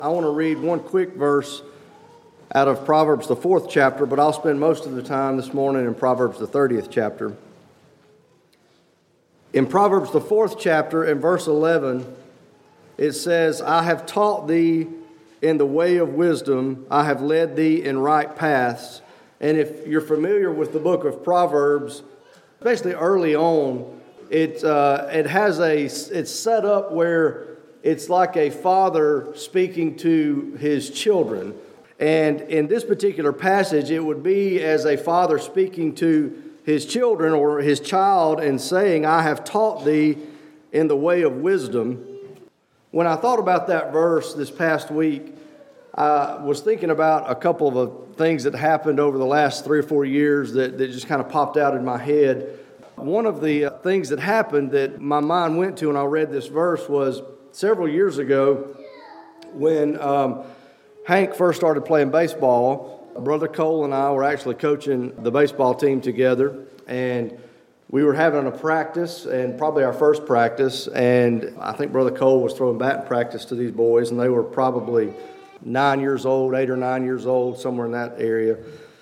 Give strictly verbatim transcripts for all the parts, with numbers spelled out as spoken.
I want to read one quick verse out of Proverbs, the fourth chapter, but I'll spend most of the time this morning in Proverbs, the thirtieth chapter. In Proverbs, the fourth chapter, in verse eleven, it says, I have taught thee in the way of wisdom, I have led thee in right paths. And if you're familiar with the book of Proverbs, especially early on, it uh, it has a it's set up where it's like a father speaking to his children. And in this particular passage, it would be as a father speaking to his children or his child and saying, I have taught thee in the way of wisdom. When I thought about that verse this past week, I was thinking about a couple of things that happened over the last three or four years that, that just kind of popped out in my head. One of the things that happened that my mind went to when I read this verse was several years ago when um, Hank first started playing baseball. Brother Cole and I were actually coaching the baseball team together, and we were having a practice, and probably our first practice, and I think Brother Cole was throwing batting practice to these boys, and they were probably nine years old, eight or nine years old, somewhere in that area.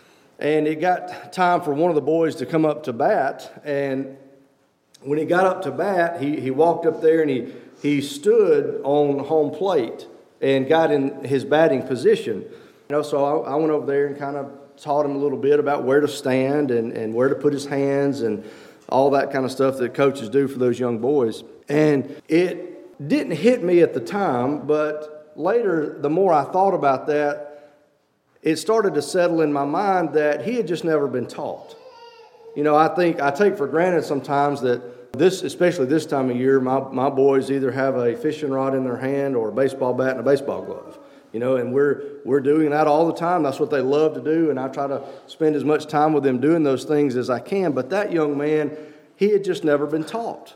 And it got time for one of the boys to come up to bat, and when he got up to bat, he, he walked up there and he, he stood on home plate and got in his batting position. You know, so I, I went over there and kind of taught him a little bit about where to stand and, and where to put his hands and all that kind of stuff that coaches do for those young boys. And it didn't hit me at the time, but later, the more I thought about that, it started to settle in my mind that he had just never been taught. You know, I think I take for granted sometimes that this, especially this time of year, my, my boys either have a fishing rod in their hand or a baseball bat and a baseball glove. You know, and we're we're doing that all the time. That's what they love to do, and I try to spend as much time with them doing those things as I can. But that young man, he had just never been taught.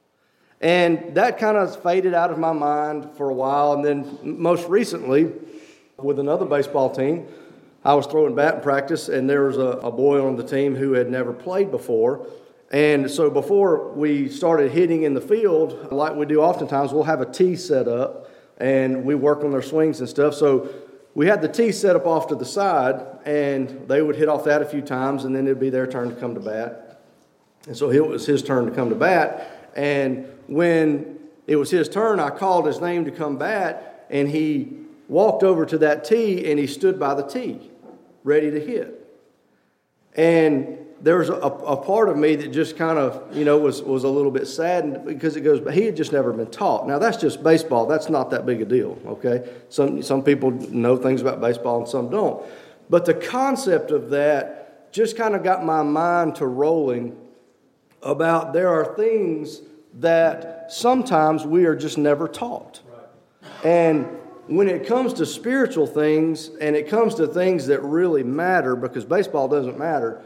And that kind of faded out of my mind for a while. And then most recently, with another baseball team, I was throwing batting practice, and there was a, a boy on the team who had never played before. And so before we started hitting in the field, like we do oftentimes, we'll have a tee set up, and we work on their swings and stuff. So we had the tee set up off to the side, and they would hit off that a few times, and then it'd be their turn to come to bat. And so it was his turn to come to bat. And when it was his turn, I called his name to come bat, and he walked over to that tee, and he stood by the tee, ready to hit. And there was a, a part of me that just kind of, you know, was, was a little bit saddened because it goes, but he had just never been taught. Now, that's just baseball. That's not that big a deal, okay? Some, some people know things about baseball and some don't. But the concept of that just kind of got my mind to rolling about there are things that sometimes we are just never taught. And when it comes to spiritual things and it comes to things that really matter, because baseball doesn't matter,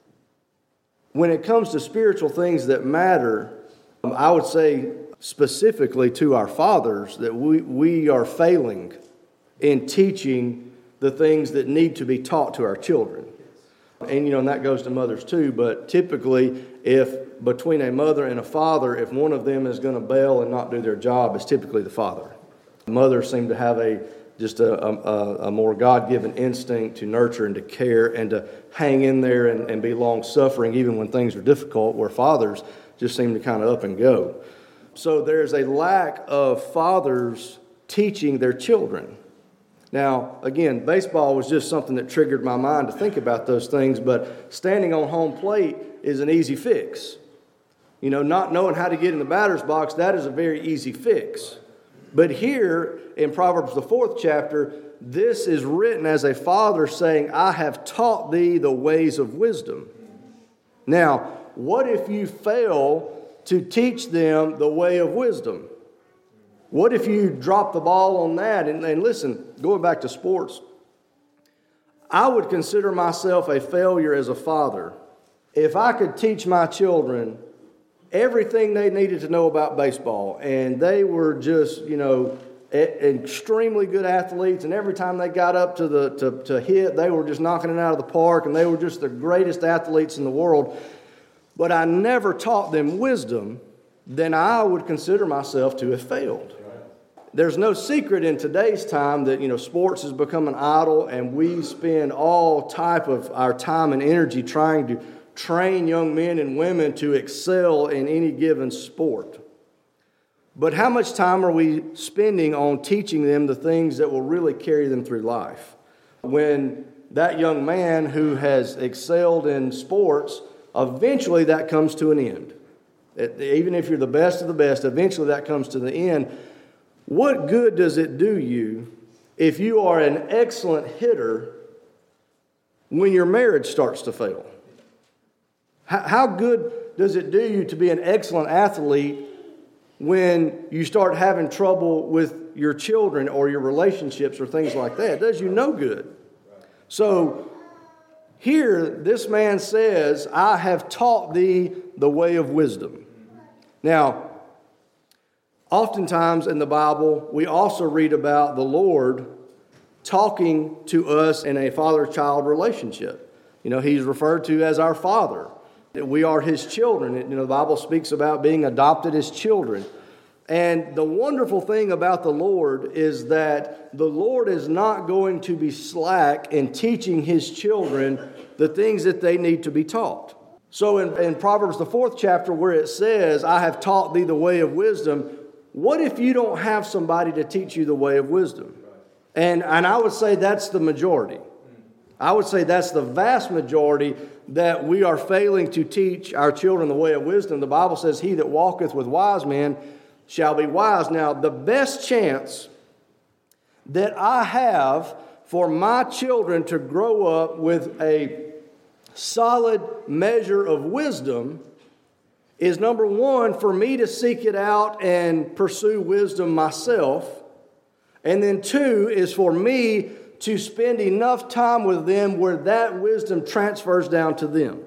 when it comes to spiritual things that matter, I would say specifically to our fathers that we, we are failing in teaching the things that need to be taught to our children. And, you know, and that goes to mothers too, but typically if between a mother and a father, if one of them is going to bail and not do their job, it's typically the father. Mothers seem to have a just a, a, a more God-given instinct to nurture and to care and to hang in there and, and be long-suffering even when things are difficult, where fathers just seem to kind of up and go. So there's a lack of fathers teaching their children. Now, again, baseball was just something that triggered my mind to think about those things, but standing on home plate is an easy fix. You know, not knowing how to get in the batter's box, that is a very easy fix. But here in Proverbs, the fourth chapter, this is written as a father saying, I have taught thee the ways of wisdom. Now, what if you fail to teach them the way of wisdom? What if you drop the ball on that? And, and listen, going back to sports, I would consider myself a failure as a father if I could teach my children everything they needed to know about baseball, and they were just, you know, extremely good athletes, and every time they got up to the to, to hit, they were just knocking it out of the park, and they were just the greatest athletes in the world. But I never taught them wisdom, then I would consider myself to have failed. there's no secret in today's time that, you know, sports has become an idol, and we spend all type of our time and energy trying to train young men and women to excel in any given sport. But how much time are we spending on teaching them the things that will really carry them through life? When that young man who has excelled in sports, eventually that comes to an end. It, even if you're the best of the best, eventually that comes to the end. What good does it do you if you are an excellent hitter when your marriage starts to fail? How, how good does it do you to be an excellent athlete when you start having trouble with your children or your relationships or things like that? It does you no good. So here, this man says, I have taught thee the way of wisdom. Now, oftentimes in the Bible, we also read about the Lord talking to us in a father-child relationship. You know, he's referred to as our Father. We are his children. You know, the Bible speaks about being adopted as children. And the wonderful thing about the Lord is that the Lord is not going to be slack in teaching his children the things that they need to be taught. So in, in Proverbs, the fourth chapter, where it says, I have taught thee the way of wisdom, what if you don't have somebody to teach you the way of wisdom? And, and I would say that's the majority. I would say that's the vast majority, that we are failing to teach our children the way of wisdom. The Bible says, he that walketh with wise men shall be wise. Now, the best chance that I have for my children to grow up with a solid measure of wisdom is, number one, for me to seek it out and pursue wisdom myself. And then two is for me to spend enough time with them where that wisdom transfers down to them.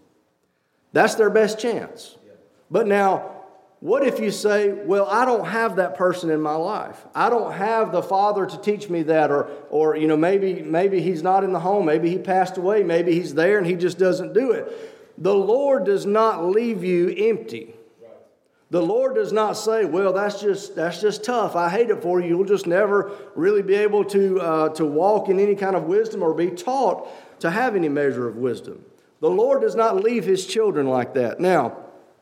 That's their best chance. But now, what if you say, well, I don't have that person in my life. I don't have the father to teach me that, or, or you know, maybe, maybe he's not in the home. Maybe he passed away. Maybe he's there and he just doesn't do it. The Lord does not leave you empty. The Lord does not say, well, that's just that's just tough. I hate it for you. You'll just never really be able to, uh, to walk in any kind of wisdom or be taught to have any measure of wisdom. The Lord does not leave his children like that. Now,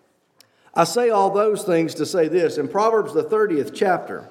I say all those things to say this. In Proverbs, the thirtieth chapter,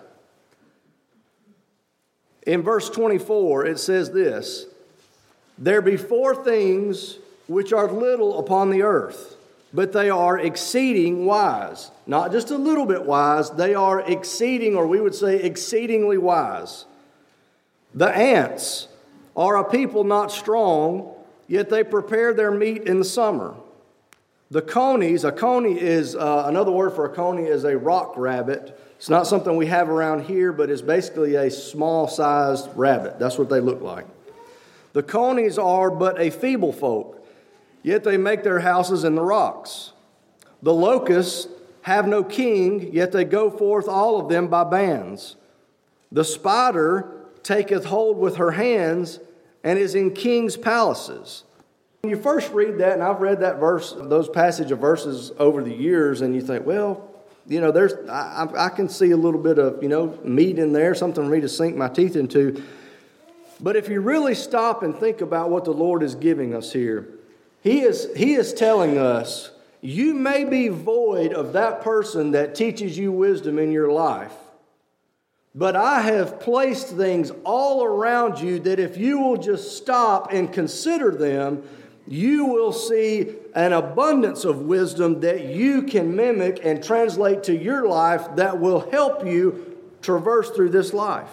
in verse twenty-four, it says this, there be four things which are little upon the earth, but they are exceeding wise. Not just a little bit wise, they are exceeding, or we would say exceedingly wise. The ants are a people not strong, yet they prepare their meat in the summer. The conies, a coney is, uh, another word for a coney is a rock rabbit. It's not something we have around here, but it's basically a small-sized rabbit. That's what they look like. The conies are but a feeble folk, yet they make their houses in the rocks. The locusts have no king, yet they go forth all of them by bands. The spider taketh hold with her hands and is in kings' palaces. When you first read that, and I've read that verse, those passage of verses over the years, and you think, well, you know, there's I, I can see a little bit of, you know, meat in there, something for me to sink my teeth into. But if you really stop and think about what the Lord is giving us here, He is, he is telling us, you may be void of that person that teaches you wisdom in your life, but I have placed things all around you that if you will just stop and consider them, you will see an abundance of wisdom that you can mimic and translate to your life that will help you traverse through this life.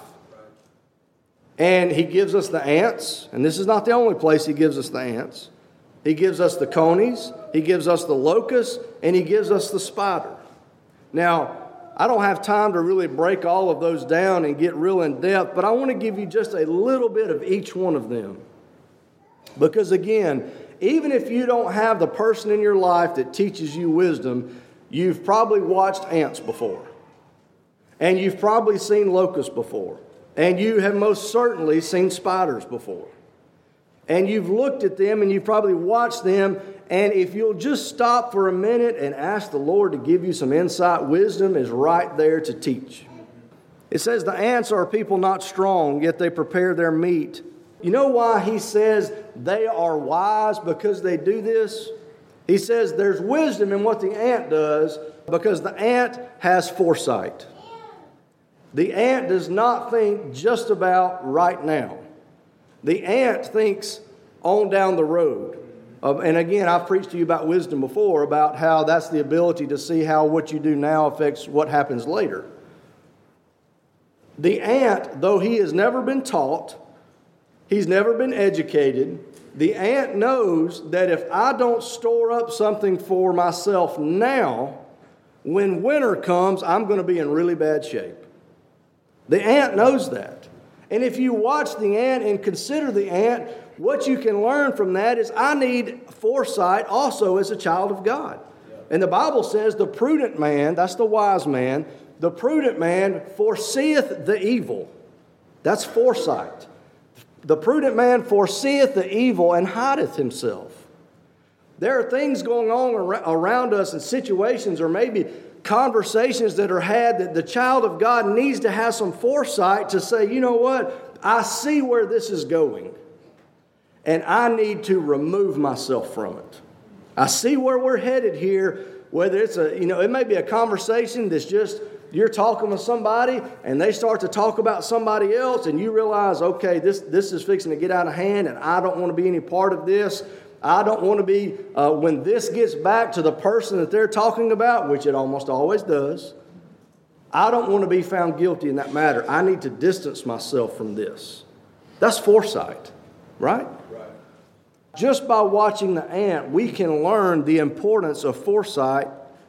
And He gives us the ants, and this is not the only place He gives us the ants. He gives us the conies, He gives us the locusts, and He gives us the spider. Now, I don't have time to really break all of those down and get real in depth, but I want to give you just a little bit of each one of them. Because again, even if you don't have the person in your life that teaches you wisdom, you've probably watched ants before. And you've probably seen locusts before. And you have most certainly seen spiders before. And you've looked at them and you've probably watched them. And if you'll just stop for a minute and ask the Lord to give you some insight, wisdom is right there to teach. It says the ants are a people not strong, yet they prepare their meat. You know why he says they are wise? Because they do this? He says there's wisdom in what the ant does because the ant has foresight. The ant does not think just about right now. The ant thinks on down the road. Um, and again, I've preached to you about wisdom before, about how that's the ability to see how what you do now affects what happens later. The ant, though he has never been taught, he's never been educated, the ant knows that if I don't store up something for myself now, when winter comes, I'm going to be in really bad shape. The ant knows that. And if you watch the ant and consider the ant, what you can learn from that is I need foresight also as a child of God. And the Bible says the prudent man, that's the wise man, the prudent man foreseeth the evil. That's foresight. The prudent man foreseeth the evil and hideth himself. There are things going on around us and situations or maybe conversations that are had that the child of God needs to have some foresight to say, you know what, I see where this is going and I need to remove myself from it. I see where we're headed here, whether it's a, you know, it may be a conversation that's just you're talking with somebody and they start to talk about somebody else and you realize, okay, this, this is fixing to get out of hand and I don't want to be any part of this. I don't want to be, uh, when this gets back to the person that they're talking about, which it almost always does, I don't want to be found guilty in that matter. I need to distance myself from this. That's foresight, right? Right. Just by watching the ant, we can learn the importance of foresight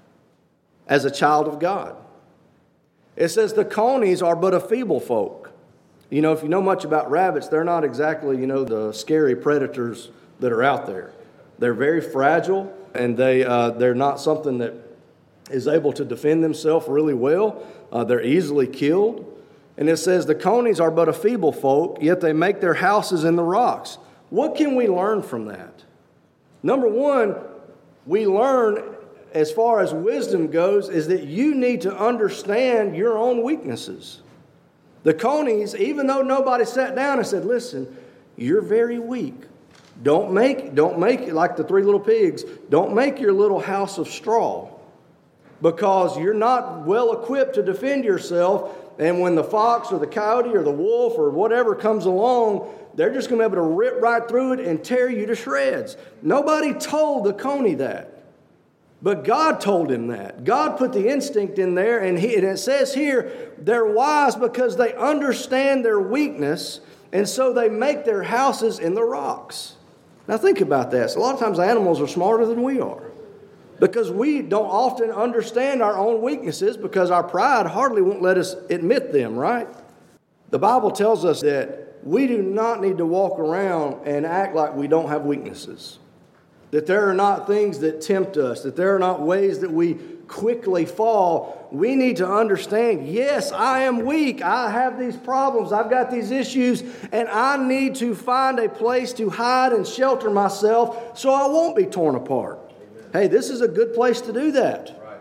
as a child of God. It says the conies are but a feeble folk. You know, if you know much about rabbits, they're not exactly, you know, the scary predators that are out there. They're very fragile, and they, uh, they're not something that is able to defend themselves really well. Uh, they're easily killed. And it says the conies are but a feeble folk, yet they make their houses in the rocks. What can we learn from that? Number one, we learn as far as wisdom goes, is that you need to understand your own weaknesses. The conies, even though nobody sat down and said, listen, you're very weak. Don't make, don't make, like the three little pigs, don't make your little house of straw because you're not well equipped to defend yourself. And when the fox or the coyote or the wolf or whatever comes along, they're just going to be able to rip right through it and tear you to shreds. Nobody told the coney that. But God told him that. God put the instinct in there, and, he, and it says here, they're wise because they understand their weakness, and so they make their houses in the rocks. Now think about that. So a lot of times animals are smarter than we are because we don't often understand our own weaknesses because our pride hardly won't let us admit them, right? The Bible tells us that we do not need to walk around and act like we don't have weaknesses. That there are not things that tempt us, that there are not ways that we quickly fall. We need to understand, yes, I am weak. I have these problems. I've got these issues, and I need to find a place to hide and shelter myself so I won't be torn apart. Amen. Hey, this is a good place to do that. Right.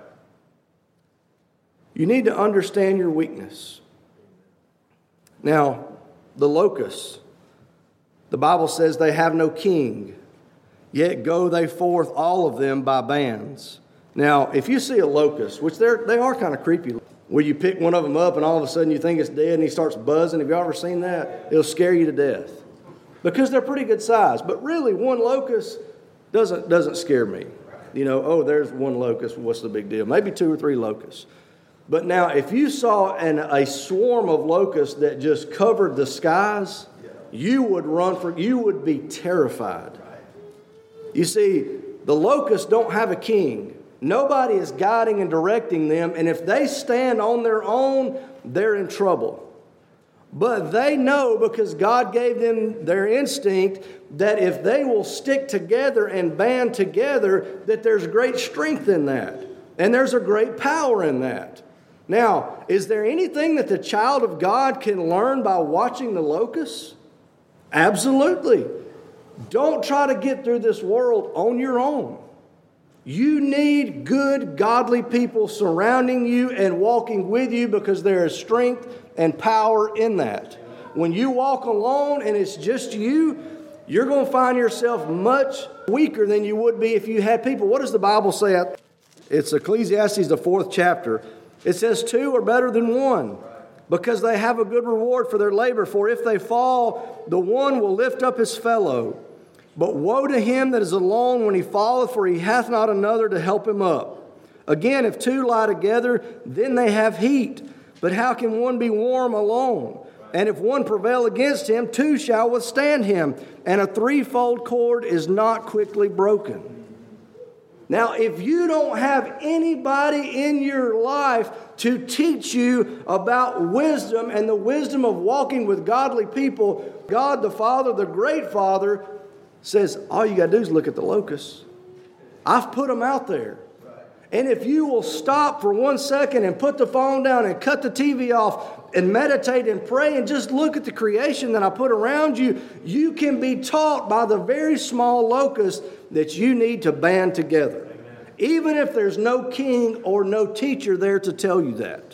You need to understand your weakness. Now, the locusts, the Bible says they have no king. Yet go they forth all of them by bands. Now, if you see a locust, which they're, they are kind of creepy, where you pick one of them up and all of a sudden you think it's dead and he starts buzzing. Have you ever seen that? It'll scare you to death. Because they're pretty good size. But really, one locust doesn't, doesn't scare me. You know, oh, there's one locust. What's the big deal? Maybe two or three locusts. But now, if you saw an, a swarm of locusts that just covered the skies, you would run for, you would be terrified. You see, the locusts don't have a king. Nobody is guiding and directing them. And if they stand on their own, they're in trouble. But they know, because God gave them their instinct, that if they will stick together and band together, that there's great strength in that. And there's a great power in that. Now, is there anything that the child of God can learn by watching the locusts? Absolutely. Don't try to get through this world on your own. You need good, godly people surrounding you and walking with you because there is strength and power in that. When you walk alone and it's just you, you're going to find yourself much weaker than you would be if you had people. What does the Bible say? It's Ecclesiastes, the fourth chapter. It says two are better than one because they have a good reward for their labor. For if they fall, the one will lift up his fellow. But woe to him that is alone when he falleth, for he hath not another to help him up. Again, if two lie together, then they have heat. But how can one be warm alone? And if one prevail against him, two shall withstand him. And a threefold cord is not quickly broken. Now, if you don't have anybody in your life to teach you about wisdom and the wisdom of walking with godly people, God the Father, the great Father, says, all you got to do is look at the locusts. I've put them out there. And if you will stop for one second and put the phone down and cut the T V off and meditate and pray and just look at the creation that I put around you, you can be taught by the very small locusts that you need to band together. Amen. Even if there's no king or no teacher there to tell you that.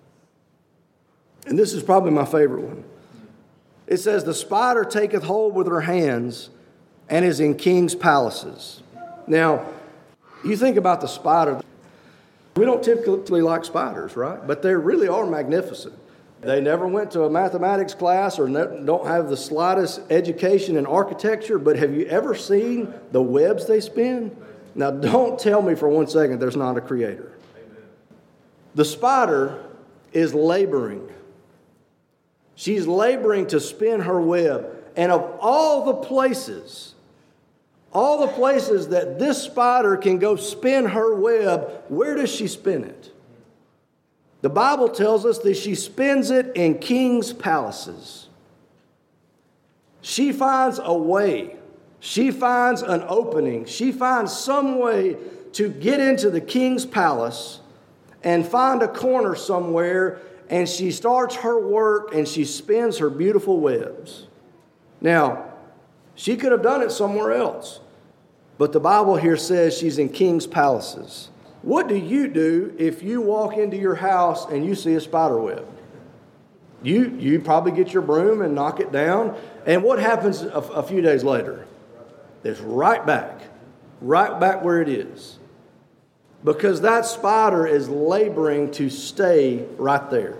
And this is probably my favorite one. It says, the spider taketh hold with her hands and is in king's palaces. Now, you think about the spider. We don't typically like spiders, right? But they really are magnificent. They never went to a mathematics class or don't have the slightest education in architecture, but have you ever seen the webs they spin? Now, don't tell me for one second there's not a creator. The spider is laboring. She's laboring to spin her web. And of all the places... All the places that this spider can go spin her web, where does she spin it? The Bible tells us that she spins it in king's palaces. She finds a way. She finds an opening. She finds some way to get into the king's palace and find a corner somewhere, and she starts her work and she spins her beautiful webs. Now, she could have done it somewhere else. But the Bible here says she's in king's palaces. What do you do if you walk into your house and you see a spider web? You, you probably get your broom and knock it down. And what happens a, a few days later? It's right back. Right back where it is. Because that spider is laboring to stay right there.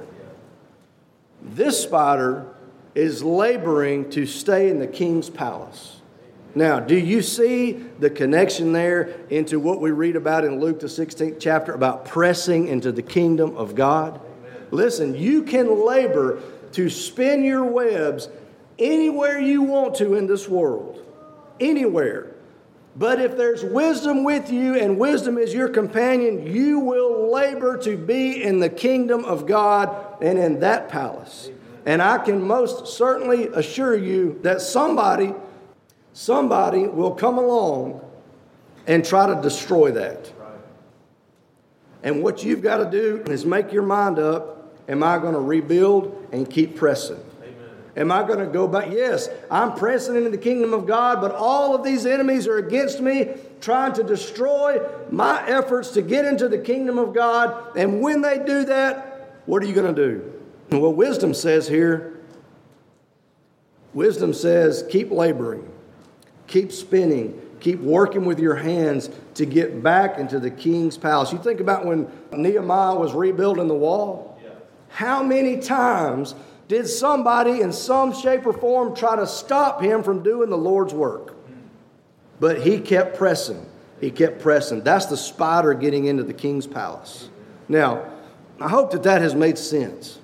This spider is laboring to stay in the king's palace. Now, do you see the connection there into what we read about in Luke, the sixteenth chapter, about pressing into the kingdom of God? Amen. Listen, you can labor to spin your webs anywhere you want to in this world. Anywhere. But if there's wisdom with you and wisdom is your companion, you will labor to be in the kingdom of God and in that palace. And I can most certainly assure you that somebody... Somebody will come along and try to destroy that. And what you've got to do is make your mind up. Am I going to rebuild and keep pressing? Amen. Am I going to go back? Yes, I'm pressing into the kingdom of God, but all of these enemies are against me, trying to destroy my efforts to get into the kingdom of God. And when they do that, what are you going to do? Well, wisdom says here, wisdom says keep laboring. Keep spinning. Keep working with your hands to get back into the king's palace. You think about when Nehemiah was rebuilding the wall. Yeah. How many times did somebody in some shape or form try to stop him from doing the Lord's work? But he kept pressing. He kept pressing. That's the spider getting into the king's palace. Now, I hope that that has made sense.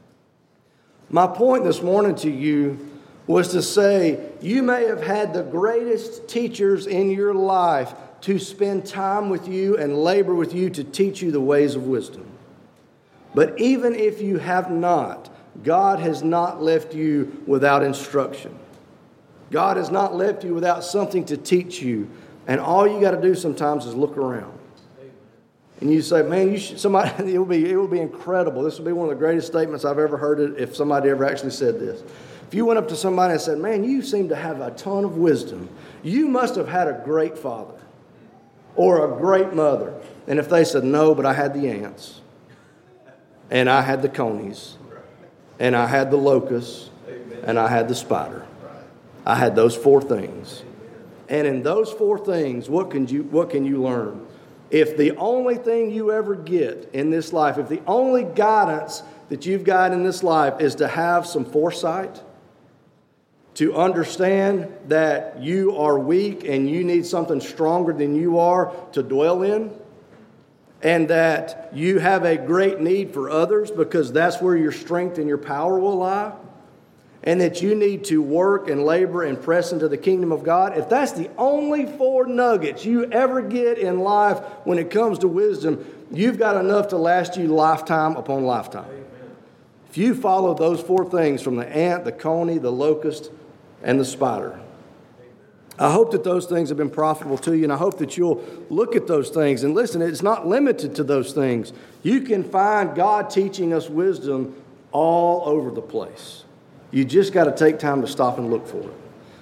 My point this morning to you was to say, you may have had the greatest teachers in your life to spend time with you and labor with you to teach you the ways of wisdom. But even if you have not, God has not left you without instruction. God has not left you without something to teach you. And all you got to do sometimes is look around. And you say, man, you should, somebody, it will be, it will be incredible. This will be one of the greatest statements I've ever heard if somebody ever actually said this. If you went up to somebody and said, man, you seem to have a ton of wisdom. You must have had a great father. or a great mother. And if they said, no, but I had the ants, and I had the conies, and I had the locusts, and I had the spider. I had those four things. And in those four things, what can you, what can you learn? If the only thing you ever get in this life, if the only guidance that you've got in this life is to have some foresight, to understand that you are weak and you need something stronger than you are to dwell in, and that you have a great need for others because that's where your strength and your power will lie, and that you need to work and labor and press into the kingdom of God, if that's the only four nuggets you ever get in life when it comes to wisdom, you've got enough to last you lifetime upon lifetime. Amen. If you follow those four things from the ant, the coney, the locust, and the spider, I hope that those things have been profitable to you, and I hope that you'll look at those things. And listen, it's not limited to those things. You can find God teaching us wisdom all over the place. You just got to take time to stop and look for it.